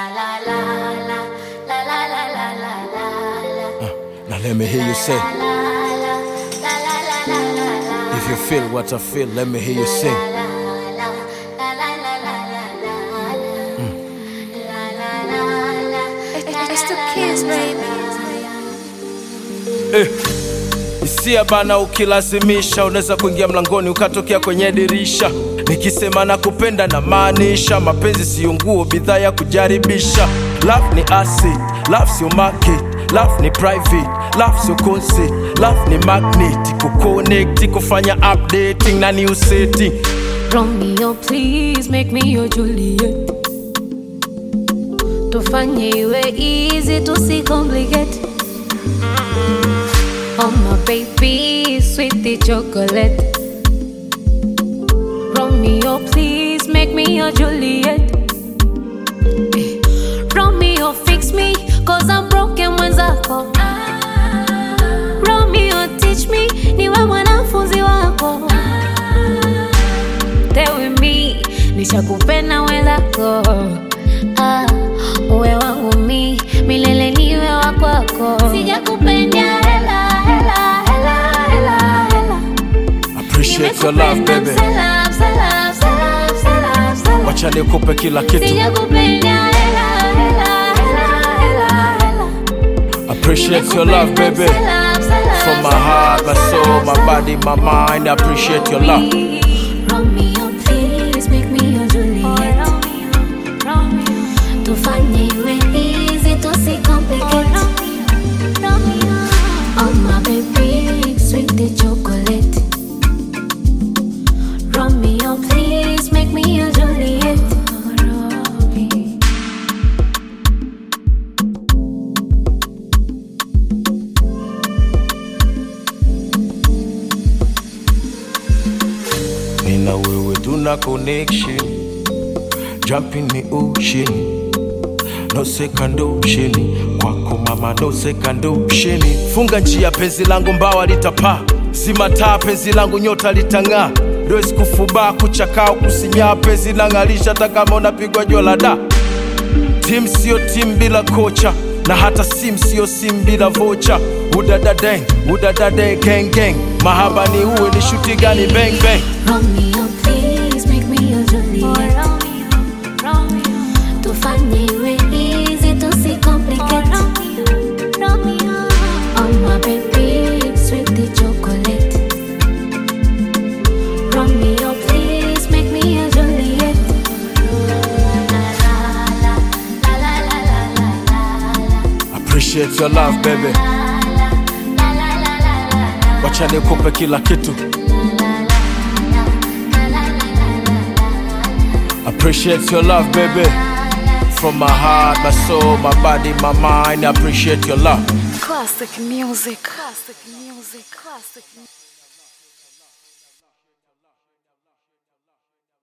Now let me hear you say, if you feel what I feel, let me hear you sing. It's the kids, baby. Hisia bana, ukilazimisha unaweza kuingia mlangoni ukatokea kwenye dirisha. Nikisema na kupenda na maanisha, mapenzi siyo nguo, bidhaa ya kujaribisha. Love ni acid, love siyo market, love ni private, love siyo concert, love ni magnet, kuconnect, kufanya updating na new setting. Romeo, please make me your Juliet. Tufanye iwe easy, tusicomplicate. Oh my baby, sweetie chocolate. Romeo, please make me your Juliet. Romeo, fix me, cause I'm broken mwenzako. Romeo, teach me, niwe mwanafunzi wako. Stay with me, nishakupenda wenzako. Uwe wangu mi, milele niwe wakwako. Sijakupenda hela. Appreciate your love, baby. Wacha nikupe kila kitu. Appreciate your love, baby. From my heart, my soul, my body, my mind. I appreciate your love. Romeo, please make me your Juliet. Tufanye iwe easy, tusicomplicate. Oh my baby, sweetie chocolate. Romeo, please make me your Juliet. Nina wewe tuna connection, jump in the ocean. No second option, kwako mama no second option. Funga njia penzi langu mbawa litapaa, zima taa penzi langu nyota litang'aa. Does kufuba kuchakao kusinya penzi langalisha takama unapigwa jua la da. Team sio team bila kocha, na hata sim sio sim bila vocha. Udadadeng, gang gang. Mahaba ni uwe ni shuti gani bang bang. Romeo, please make me your Juliet. Tufanye iwe easy, tusicomplicate. Oh my baby, sweetie chocolate. Romeo, please make me your Juliet. Appreciate your love, baby. Wacha nikupe kila kitu. Appreciate your love, baby. From my heart, my soul, my body, my mind. I appreciate your love. Classic music. Classic music. Classic music.